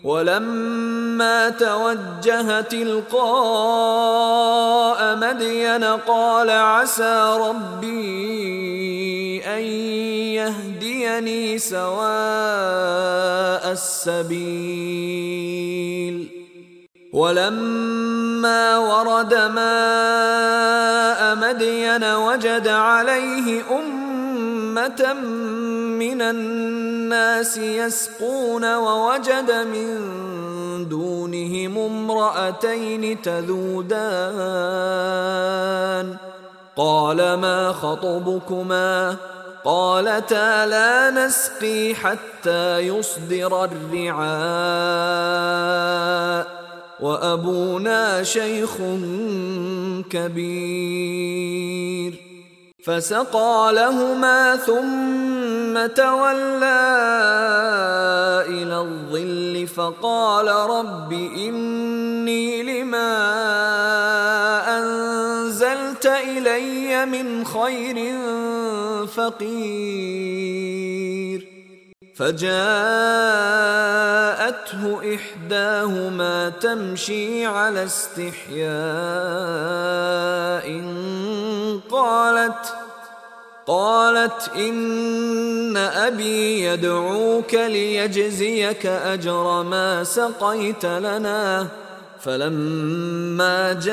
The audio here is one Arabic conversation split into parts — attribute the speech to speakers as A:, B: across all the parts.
A: ولما توجه تلقاء مدين قال عسى ربي أن يهديني سواء السبيل. ولما ورد ماء مدين وجد عليه أمة من الناس يسقون ووجد من دونهم امرأتين تذودان قال ما خطبكما قالتا لا نسقي حتى يصدر الرعاء وأبونا شيخ كبير. فسقى لهما ثم تولى إلى الظل فقال رب إني لما أنزلت إلي من خير فقير. فجاءته إحداهما تمشي على استحياء قالت إن أبي يدعوك ليجزيك أجر ما سقيت لنا. فلما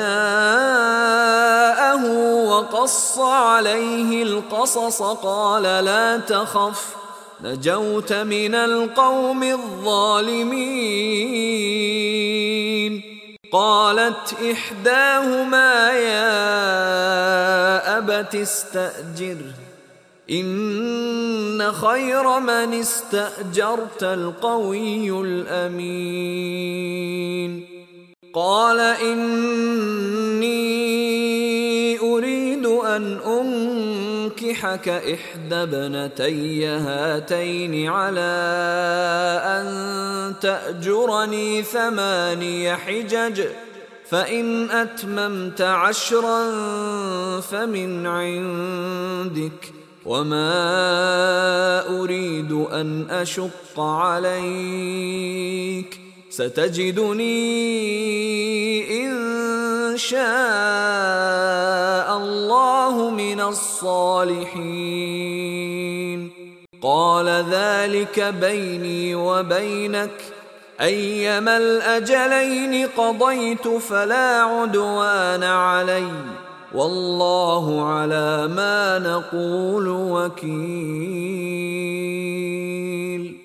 A: جاءه وقص عليه القصص قال لا تخف نجوت من القوم الظالمين. قالت إحداهما يا أبت استأجره إن خير من استأجرت القوي الأمين. قال إني أريد أن أنكحك إحدى ابنتي هاتين على أن تأجرني 8 حجج فإن أتممت 10 فمن عندك وما أريد أن أشق عليك ستجدني إن شاء الله من الصالحين. قال ذلك بيني وبينك أيما الأجلين قضيت فلا عدوان علي والله على ما نقول وكيل.